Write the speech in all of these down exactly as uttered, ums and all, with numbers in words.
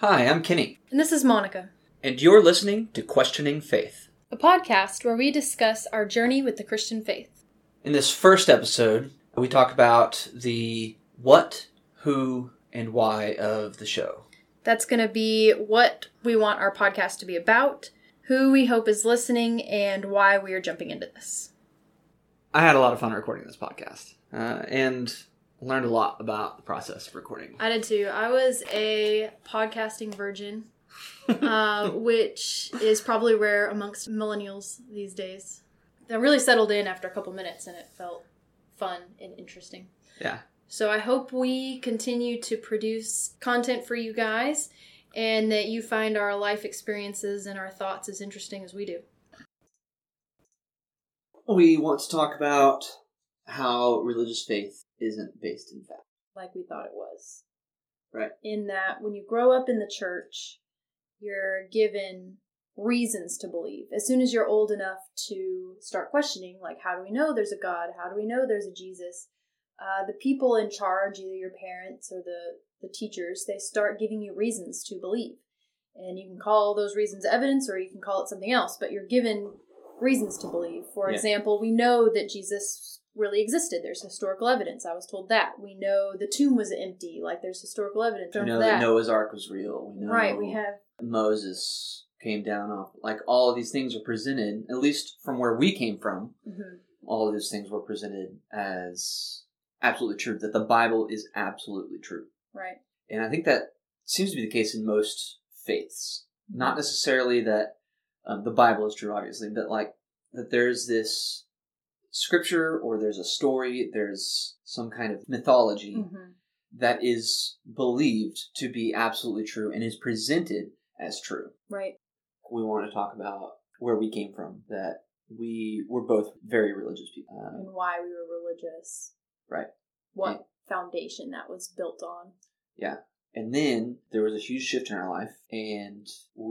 Hi, I'm Kenny. And this is Monica. And you're listening to Questioning Faith, a podcast where we discuss our journey with the Christian faith. In this first episode, we talk about the what, who, and why of the show. That's going to be what we want our podcast to be about, who we hope is listening, and why we are jumping into this. I had a lot of fun recording this podcast, uh, and learned a lot about the process of recording. I did too. I was a podcasting virgin, uh, which is probably rare amongst millennials these days. I really settled in after a couple minutes, and it felt fun and interesting. Yeah. So I hope we continue to produce content for you guys, and that you find our life experiences and our thoughts as interesting as we do. We want to talk about how religious faith isn't based in fact. Like we thought it was. Right. In that when you grow up in the church, you're given reasons to believe. As soon as you're old enough to start questioning, like, how do we know there's a God? How do we know there's a Jesus? Uh, the people in charge, either your parents or the, the teachers, they start giving you reasons to believe. And you can call those reasons evidence, or you can call it something else, but you're given reasons to believe. For yeah. example, we know that Jesus really existed. There's historical evidence. I was told that. We know the tomb was empty. Like, there's historical evidence. We know that. that Noah's Ark was real. We know right, we have. Moses came down off. Like, all of these things are presented, at least from where we came from, Mm-hmm. all of these things were presented as absolutely true, that the Bible is absolutely true. Right. And I think that seems to be the case in most faiths. Not necessarily that um, the Bible is true, obviously, but like that there's this scripture, or there's a story, there's some kind of mythology Mm-hmm. that is believed to be absolutely true and is presented as true. Right. We want to talk about where we came from, that we were both very religious people. Um, And why we were religious. right. What and, foundation that was built on. Yeah. And then there was a huge shift in our life, and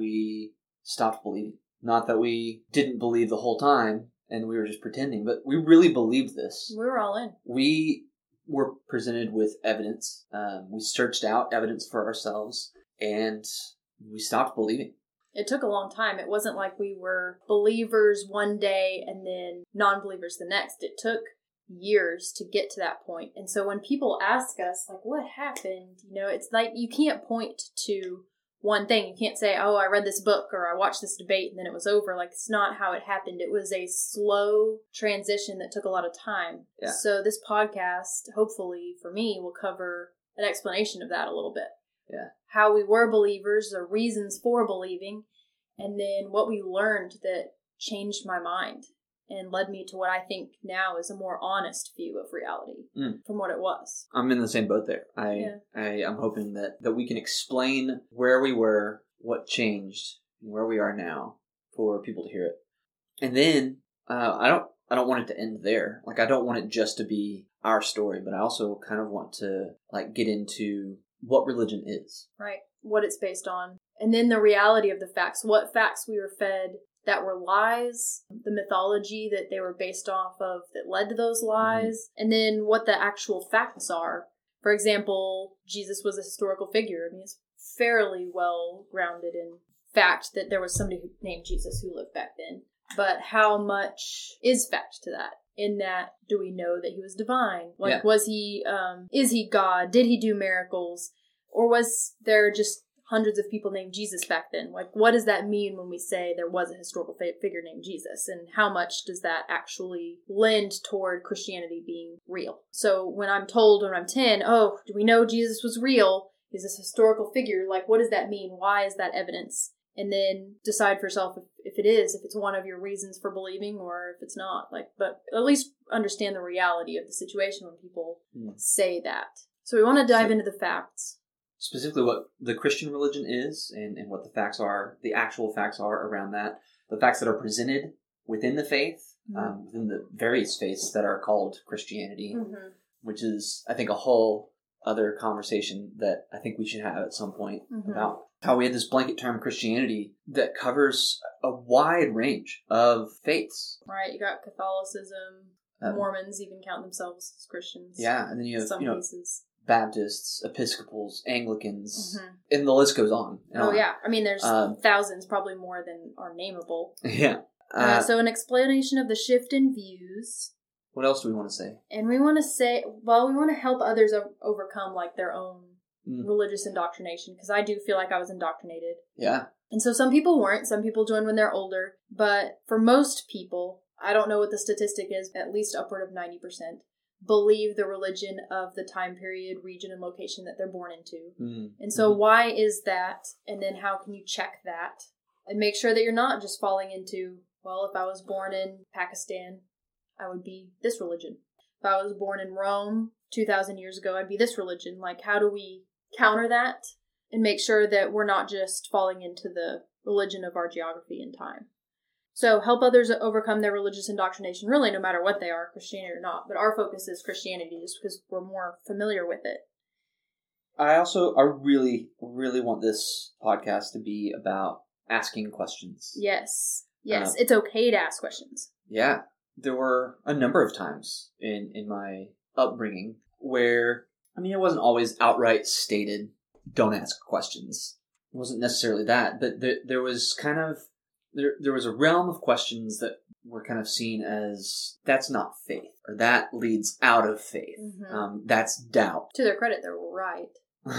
we stopped believing. Not that we didn't believe the whole time, and we were just pretending, but we really believed this. We were all in. We were presented with evidence. Um, we searched out evidence for ourselves, and we stopped believing. It took a long time. It wasn't like we were believers one day and then non-believers the next. It took years to get to that point. And so when people ask us, like, what happened? You know, it's like you can't point to one thing. You can't say, oh, I read this book or I watched this debate and then it was over. Like, it's not how it happened. It was a slow transition that took a lot of time. Yeah. So this podcast, hopefully for me, will cover an explanation of that a little bit. Yeah. How we were believers, the reasons for believing, and then what we learned that changed my mind and led me to what I think now is a more honest view of reality mm. from what it was. I'm in the same boat there. I, yeah. I, I'm hoping that, that we can explain where we were, what changed, and where we are now for people to hear it. And then, uh, I don't, I don't want it to end there. Like, I don't want it just to be our story, but I also kind of want to, like, get into what religion is. Right. What it's based on. And then the reality of the facts. What facts we were fed that were lies, the mythology that they were based off of that led to those lies, mm-hmm. and then what the actual facts are. For example, Jesus was a historical figure. I mean, it's fairly well grounded in fact that there was somebody named Jesus who lived back then. But how much is fact to that? In that, do we know that he was divine? Like, yeah. was he, um, is he God? Did he do miracles? Or was there just hundreds of people named Jesus back then? Like, what does that mean when we say there was a historical figure named Jesus? And how much does that actually lend toward Christianity being real? So when I'm told when I'm ten, oh, do we know Jesus was real? Is this historical figure? Like, what does that mean? Why is that evidence? And then decide for yourself if, if it is, if it's one of your reasons for believing or if it's not. Like, but at least understand the reality of the situation when people mm. say that. So we want to dive so, into the facts. Specifically what the Christian religion is and, and what the facts are, the actual facts are around that. The facts that are presented within the faith, mm-hmm. um, within the various faiths that are called Christianity, mm-hmm. which is, I think, a whole other conversation that I think we should have at some point mm-hmm. about how we had this blanket term Christianity that covers a wide range of faiths. Right, you got Catholicism, um, Mormons even count themselves as Christians. Yeah, and then you have some you know, cases. Baptists, Episcopals, Anglicans, Mm-hmm. and the list goes on. And Oh on. yeah, I mean, there's Um, thousands, probably more than are nameable. Yeah. Uh, Uh, so an explanation of the shift in views, what else do we want to say? and we want to say, well, we want to help others o- overcome like their own Mm. religious indoctrination, because I do feel like I was indoctrinated. Yeah. And so some people weren't. Some people joined when they're older. But for most people, I don't know what the statistic is, at least upward of ninety percent, believe the religion of the time period, region, and location that they're born into. Mm. And so Mhm. why is that? And then how can you check that? And make sure that you're not just falling into, well, if I was born in Pakistan, I would be this religion. If I was born in Rome two thousand years ago, I'd be this religion. Like, how do we counter that and make sure that we're not just falling into the religion of our geography and time? So help others overcome their religious indoctrination, really no matter what they are, Christianity or not. But our focus is Christianity just because we're more familiar with it. I also, I really, really want this podcast to be about asking questions. Yes. Yes. Uh, It's okay to ask questions. Yeah. There were a number of times in, in my upbringing where, I mean, it wasn't always outright stated, don't ask questions. It wasn't necessarily that, but there, there was kind of, there, there was a realm of questions that were kind of seen as, that's not faith, or that leads out of faith. Mhm. Um, that's doubt. To their credit, they're right.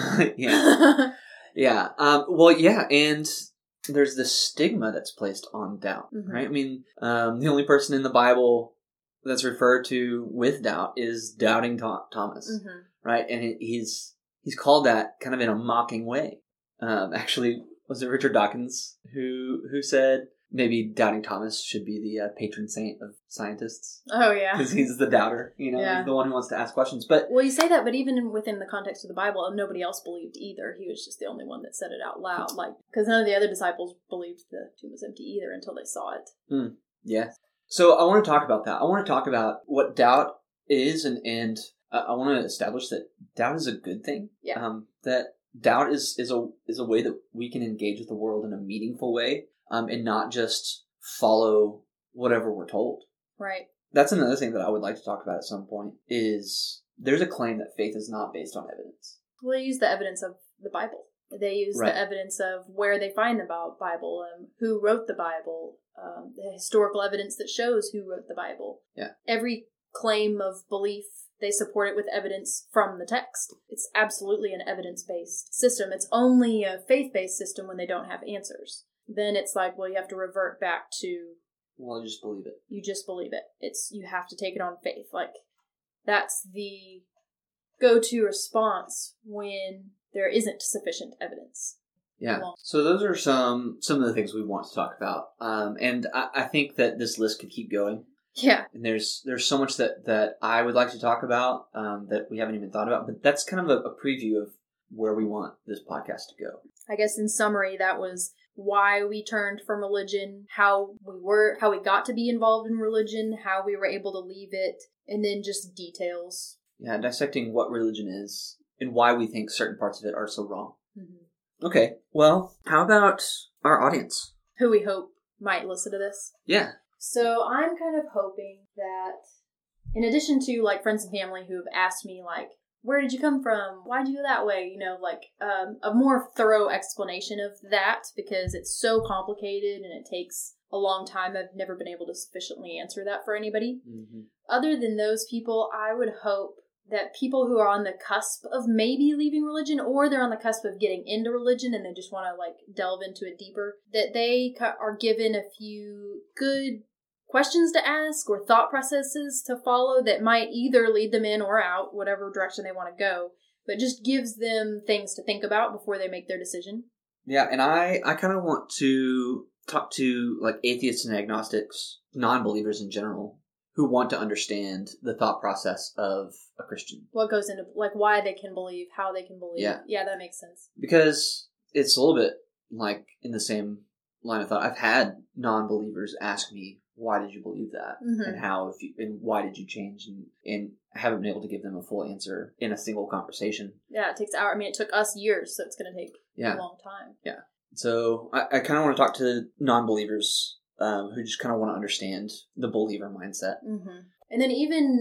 Yeah. Yeah. Um, well, yeah. And there's this stigma that's placed on doubt, Mhm. right? I mean, um, the only person in the Bible that's referred to with doubt is doubting Tho- Thomas, Mhm. right? And it, he's, he's called that kind of in a mocking way. Um, actually, was it Richard Dawkins who, who said maybe doubting Thomas should be the uh, patron saint of scientists? Oh, yeah. Because he's the doubter, you know, Yeah. he's the one who wants to ask questions. But Well, you say that, but even in, within the context of the Bible, nobody else believed either. He was just the only one that said it out loud. Like, because none of the other disciples believed the tomb was empty either until they saw it. Mm, yeah. So I want to talk about that. I want to talk about what doubt is, and and uh, I want to establish that doubt is a good thing. Yeah. Um, that doubt is is a is a way that we can engage with the world in a meaningful way, um, and not just follow whatever we're told. Right. That's another thing that I would like to talk about at some point. Is there's a claim that faith is not based on evidence. Well, they use the evidence of the Bible. They use Right. the evidence of where they find the Bi- Bible, um, who wrote the Bible, um, the historical evidence that shows who wrote the Bible. Yeah. Every claim of belief, they support it with evidence from the text. It's absolutely an evidence-based system. It's only a faith-based system when they don't have answers. Then it's like, well, you have to revert back to Well, just believe it. you just believe it. It's you have to take it on faith. Like, that's the go-to response when there isn't sufficient evidence. Yeah. Well- So those are some some of the things we want to talk about, um, and I, I think that this list could keep going. Yeah. And there's there's so much that, that I would like to talk about um, that we haven't even thought about, but that's kind of a, a preview of where we want this podcast to go. I guess in summary, that was why we turned from religion, how we were, how we got to be involved in religion, how we were able to leave it, and then just details. Yeah, dissecting what religion is and why we think certain parts of it are so wrong. Mm-hmm. Okay, well, how about our audience? Who we hope might listen to this. Yeah. So I'm kind of hoping that, in addition to like friends and family who have asked me like, where did you come from? Why'd you go that way? You know, like um, a more thorough explanation of that, because it's so complicated and it takes a long time. I've never been able to sufficiently answer that for anybody. Mm-hmm. Other than those people, I would hope that people who are on the cusp of maybe leaving religion, or they're on the cusp of getting into religion and they just want to like delve into it deeper, that they are given a few good questions to ask or thought processes to follow that might either lead them in or out, whatever direction they want to go, but just gives them things to think about before they make their decision. Yeah, and I, I kind of want to talk to like atheists and agnostics, non-believers in general, who want to understand the thought process of a Christian. What goes into, like, why they can believe, how they can believe. Yeah. Yeah, that makes sense. Because it's a little bit like in the same line of thought. I've had non-believers ask me, why did you believe that? Mhm. And how, if you, and why did you change? And, and I haven't been able to give them a full answer in a single conversation. Yeah, it takes hours. I mean, it took us years, so it's going to take Yeah. a long time. Yeah. So I, I kind of want to talk to non-believers um, who just kind of want to understand the believer mindset. Mm-hmm. And then even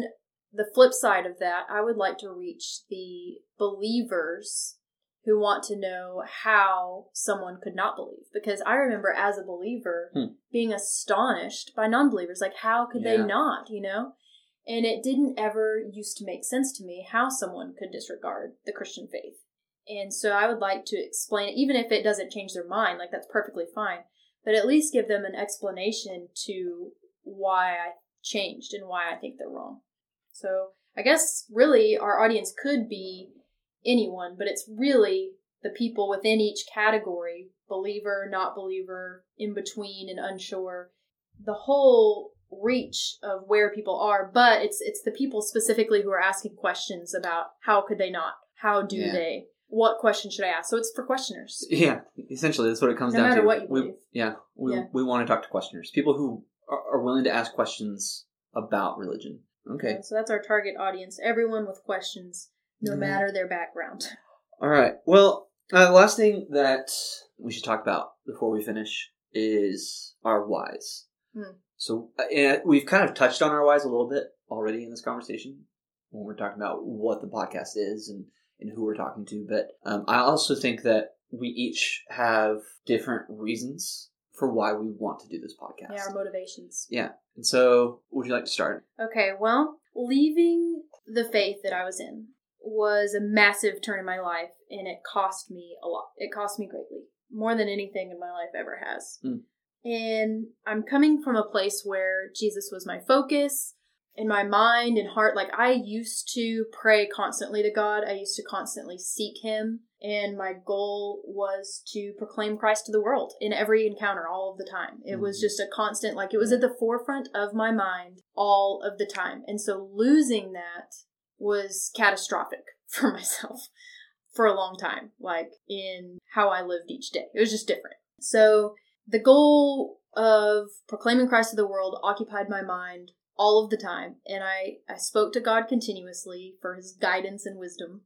the flip side of that, I would like to reach the believers who want to know how someone could not believe. Because I remember as a believer hmm. being astonished by non-believers. Like, how could yeah. they not, you know? And it didn't ever used to make sense to me how someone could disregard the Christian faith. And so I would like to explain it, even if it doesn't change their mind, like that's perfectly fine. But at least give them an explanation to why I changed and why I think they're wrong. So I guess really our audience could be anyone, but it's really the people within each category, believer, not believer, in between and unsure, the whole reach of where people are. But it's it's the people specifically who are asking questions about how could they not? How do yeah. they? What question should I ask? So it's for questioners. Yeah, essentially that's what it comes no down to. No matter what you believe. We, yeah, we yeah. we want to talk to questioners, people who are, are willing to ask questions about religion. Okay. Yeah, so that's our target audience. Everyone with questions, no mm-hmm. matter their background. All right. Well, uh, the last thing that we should talk about before we finish is our whys. Hmm. So uh, we've kind of touched on our whys a little bit already in this conversation when we're talking about what the podcast is and, and who we're talking to. But um, I also think that we each have different reasons for why we want to do this podcast. Yeah, our motivations. Yeah. And so, would you like to start? Okay, well, leaving the faith that I was in was a massive turn in my life, and it cost me a lot. It cost me greatly. More than anything in my life ever has. Mm. And I'm coming from a place where Jesus was my focus in my mind and heart. Like, I used to pray constantly to God. I used to constantly seek Him. And my goal was to proclaim Christ to the world in every encounter, all of the time. It mm-hmm. was just a constant, like, it was at the forefront of my mind all of the time. And so losing that was catastrophic for myself for a long time, like in how I lived each day. It was just different. So the goal of proclaiming Christ to the world occupied my mind all of the time. And I, I spoke to God continuously for His guidance and wisdom.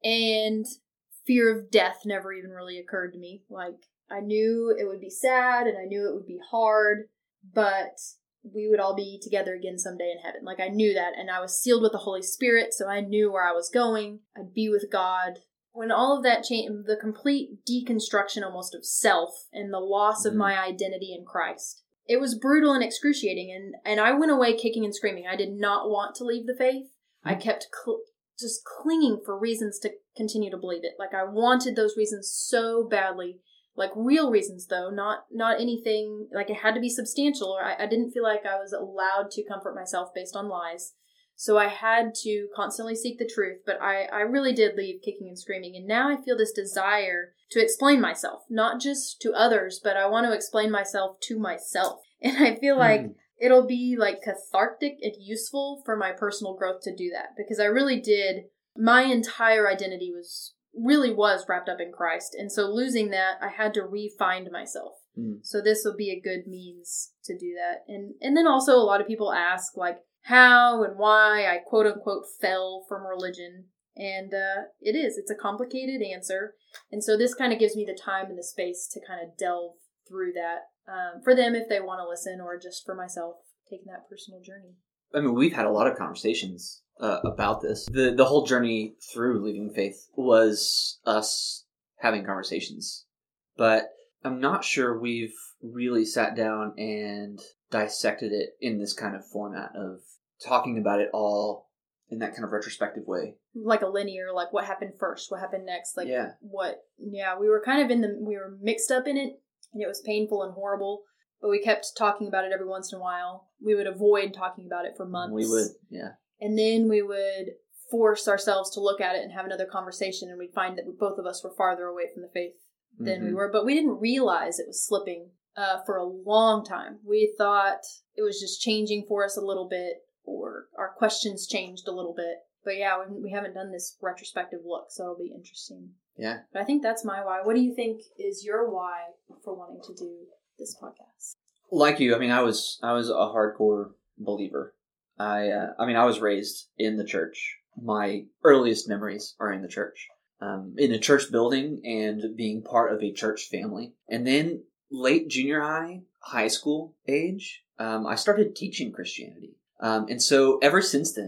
And fear of death never even really occurred to me. Like, I knew it would be sad and I knew it would be hard, but we would all be together again someday in heaven. Like, I knew that, and I was sealed with the Holy Spirit, so I knew where I was going. I'd be with God. When all of that changed, the complete deconstruction almost of self and the loss mm-hmm. of my identity in Christ, it was brutal and excruciating, and, and I went away kicking and screaming. I did not want to leave the faith. Mm-hmm. I kept cl- just clinging for reasons to continue to believe it. Like, I wanted those reasons so badly. Like, real reasons, though, not not anything, like, it had to be substantial, or I, I didn't feel like I was allowed to comfort myself based on lies. So I had to constantly seek the truth, but I, I really did leave kicking and screaming. And now I feel this desire to explain myself, not just to others, but I want to explain myself to myself. And I feel like mm. it'll be, like, cathartic and useful for my personal growth to do that, because I really did, my entire identity was really was wrapped up in Christ. And so losing that, I had to re-find myself. Mm. So this will be a good means to do that. And and then also a lot of people ask, like, how and why I quote unquote fell from religion. And uh, it is, it's a complicated answer. And so this kind of gives me the time and the space to kind of delve through that um, for them if they want to listen, or just for myself taking that personal journey. I mean, we've had a lot of conversations Uh, about this. The the whole journey through leaving faith was us having conversations. But I'm not sure we've really sat down and dissected it in this kind of format of talking about it all in that kind of retrospective way. Like a linear, like what happened first, what happened next, like yeah. what, yeah, we were kind of in the, we were mixed up in it, and it was painful and horrible. But we kept talking about it every once in a while. We would avoid talking about it for months. We would, yeah. And then we would force ourselves to look at it and have another conversation, and we'd find that we, both of us were farther away from the faith than mm-hmm. we were. But we didn't realize it was slipping uh, for a long time. We thought it was just changing for us a little bit, or our questions changed a little bit. But yeah, we, we haven't done this retrospective look, so it'll be interesting. Yeah. But I think that's my why. What do you think is your why for wanting to do this podcast? Like you, I mean, I was I was a hardcore believer. I uh, I mean, I was raised in the church. My earliest memories are in the church, um, in a church building and being part of a church family. And then late junior high, high school age, um, I started teaching Christianity. Um, and so ever since then,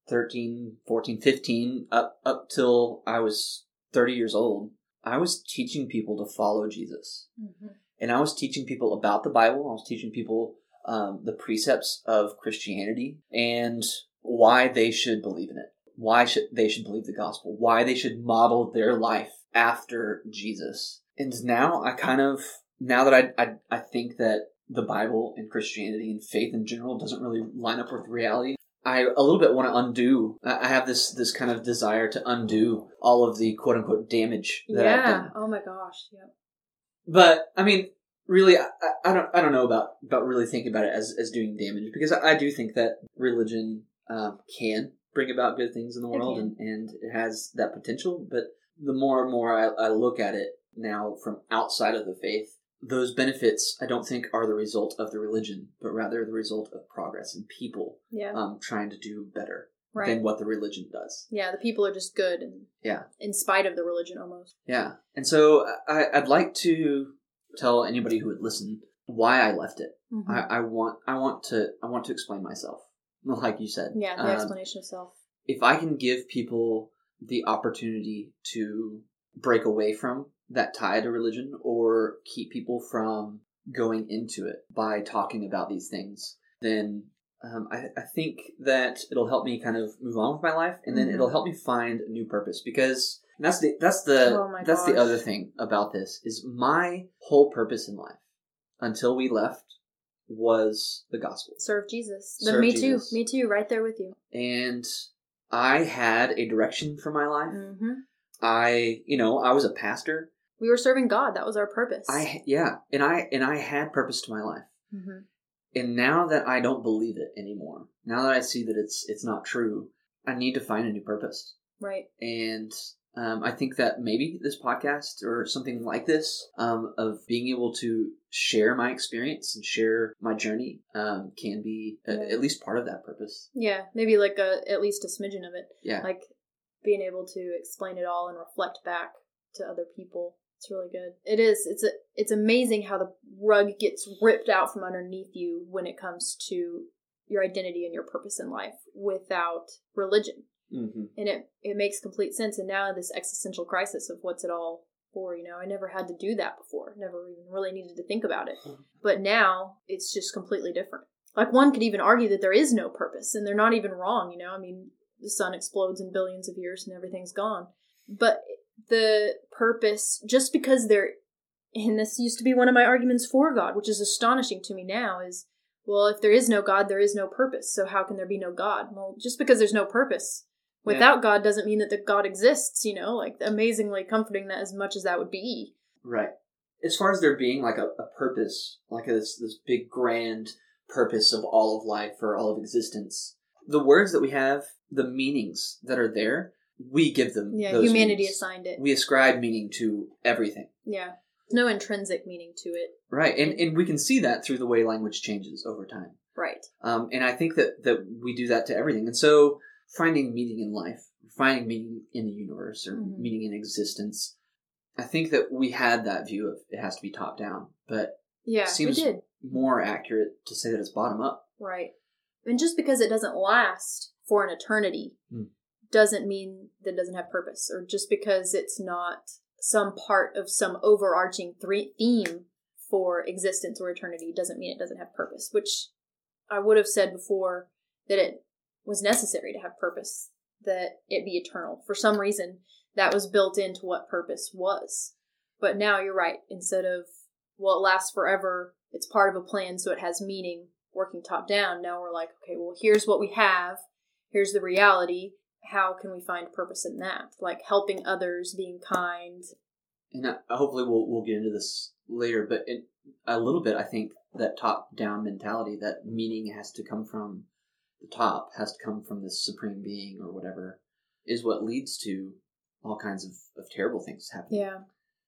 thirteen, fourteen, fifteen, up, up till I was thirty years old, I was teaching people to follow Jesus. Mm-hmm. And I was teaching people about the Bible. I was teaching people um, the precepts of Christianity and why they should believe in it. Why should they should believe the gospel. Why they should model their life after Jesus. And now I kind of, now that I, I, I think that the Bible and Christianity and faith in general doesn't really line up with reality, I a little bit want to undo. I have this this kind of desire to undo all of the quote unquote damage that yeah. I've done. Oh my gosh. Yep. But I mean, really, I, I don't I don't know about, about really thinking about it as, as doing damage, because I, I do think that religion um, can bring about good things in the world, and, and it has that potential. But the more and more I, I look at it now from outside of the faith, those benefits, I don't think, are the result of the religion, but rather the result of progress and people yeah. um, trying to do better right. than what the religion does. Yeah, the people are just good, and yeah, in spite of the religion almost. Yeah. And so I, I'd like to tell anybody who would listen why I left it. Mm-hmm. I, I want I want to I want to explain myself, like you said. Yeah, the um, explanation of self. If I can give people the opportunity to break away from that tie to religion, or keep people from going into it by talking about these things, then um, I, I think that it'll help me kind of move on with my life, and then mm-hmm. it'll help me find a new purpose. Because that's the that's the oh my that's gosh. the other thing about this is my whole purpose in life until we left was the gospel. Serve Jesus. Serve then me Jesus. too. Me too. Right there with you. And I had a direction for my life. Mm-hmm. I, you know, I was a pastor. We were serving God. That was our purpose. I yeah, and I and I had purpose to my life. Mm-hmm. And now that I don't believe it anymore, now that I see that it's it's not true, I need to find a new purpose. Right. And um, I think that maybe this podcast or something like this, um, of being able to share my experience and share my journey, um, can be a, yeah. at least part of that purpose. Yeah, maybe like a at least a smidgen of it. Yeah. Like being able to explain it all and reflect back to other people. It's really good. It is. It's a, It's amazing how the rug gets ripped out from underneath you when it comes to your identity and your purpose in life without religion. Mm-hmm. And it, it makes complete sense. And now this existential crisis of what's it all for, you know, I never had to do that before. Never even really needed to think about it. But now it's just completely different. Like one could even argue that there is no purpose, and they're not even wrong, you know. I mean, the sun explodes in billions of years and everything's gone. But the purpose, just because they're, and this used to be one of my arguments for God, which is astonishing to me now, is, well, if there is no God, there is no purpose. So how can there be no God? Well, just because there's no purpose without yeah. God doesn't mean that the God exists, you know, like amazingly comforting that as much as that would be. Right. As far as there being like a, a purpose, like this, this big grand purpose of all of life or all of existence, the words that we have, the meanings that are there, we give them yeah, those humanity meanings. Assigned it. We ascribe meaning to everything. Yeah. No intrinsic meaning to it. Right. And and we can see that through the way language changes over time. Right. Um, and I think that, that we do that to everything. And so finding meaning in life, finding meaning in the universe, or mm-hmm. meaning in existence, I think that we had that view of it has to be top down. But yeah, it seems we did. more accurate to say that it's bottom up. Right. And just because it doesn't last for an eternity mm. doesn't mean that it doesn't have purpose, or just because it's not some part of some overarching th- theme for existence or eternity doesn't mean it doesn't have purpose, which I would have said before that it was necessary to have purpose, that it be eternal. For some reason, that was built into what purpose was. But now you're right. Instead of, well, it lasts forever, it's part of a plan, so it has meaning, working top down. Now we're like, okay, well, here's what we have. Here's the reality. How can we find purpose in that? Like helping others, being kind. And uh, hopefully we'll we'll get into this later, but in a little bit, I think that top-down mentality, that meaning has to come from the top, has to come from this supreme being or whatever, is what leads to all kinds of, of terrible things happening. Yeah.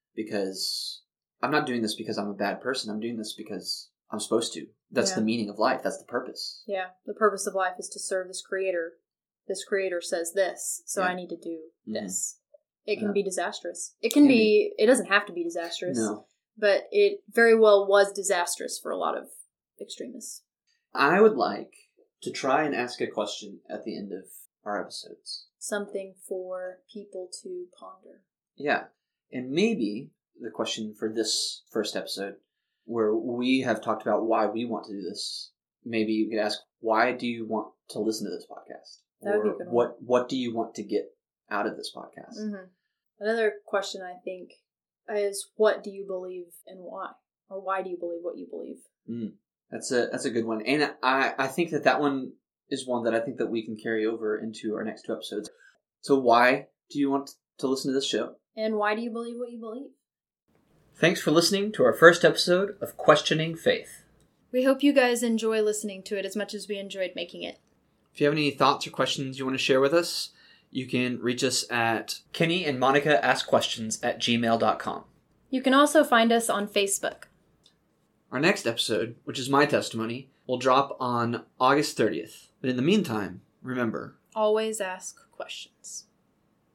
Because I'm not doing this because I'm a bad person. I'm doing this because I'm supposed to. That's yeah. the meaning of life. That's the purpose. Yeah. The purpose of life is to serve this creator. This creator says this, so yeah. I need to do mm-hmm. this. It can yeah. be disastrous. It can, can be, be, it doesn't have to be disastrous. No. But it very well was disastrous for a lot of extremists. I would like to try and ask a question at the end of our episodes. Something for people to ponder. Yeah. And maybe the question for this first episode, where we have talked about why we want to do this, maybe you could ask, why do you want to listen to this podcast? That would or be a good one. what what do you want to get out of this podcast? Mm-hmm. Another question I think is, what do you believe and why? Or why do you believe what you believe? Mm, that's a that's a good one. And I, I think that that one is one that I think that we can carry over into our next two episodes. So why do you want to listen to this show? And why do you believe what you believe? Thanks for listening to our first episode of Questioning Faith. We hope you guys enjoy listening to it as much as we enjoyed making it. If you have any thoughts or questions you want to share with us, you can reach us at Kenny and Monica Ask Questions at gmail dot com. You can also find us on Facebook. Our next episode, which is my testimony, will drop on August thirtieth. But in the meantime, remember, always ask questions.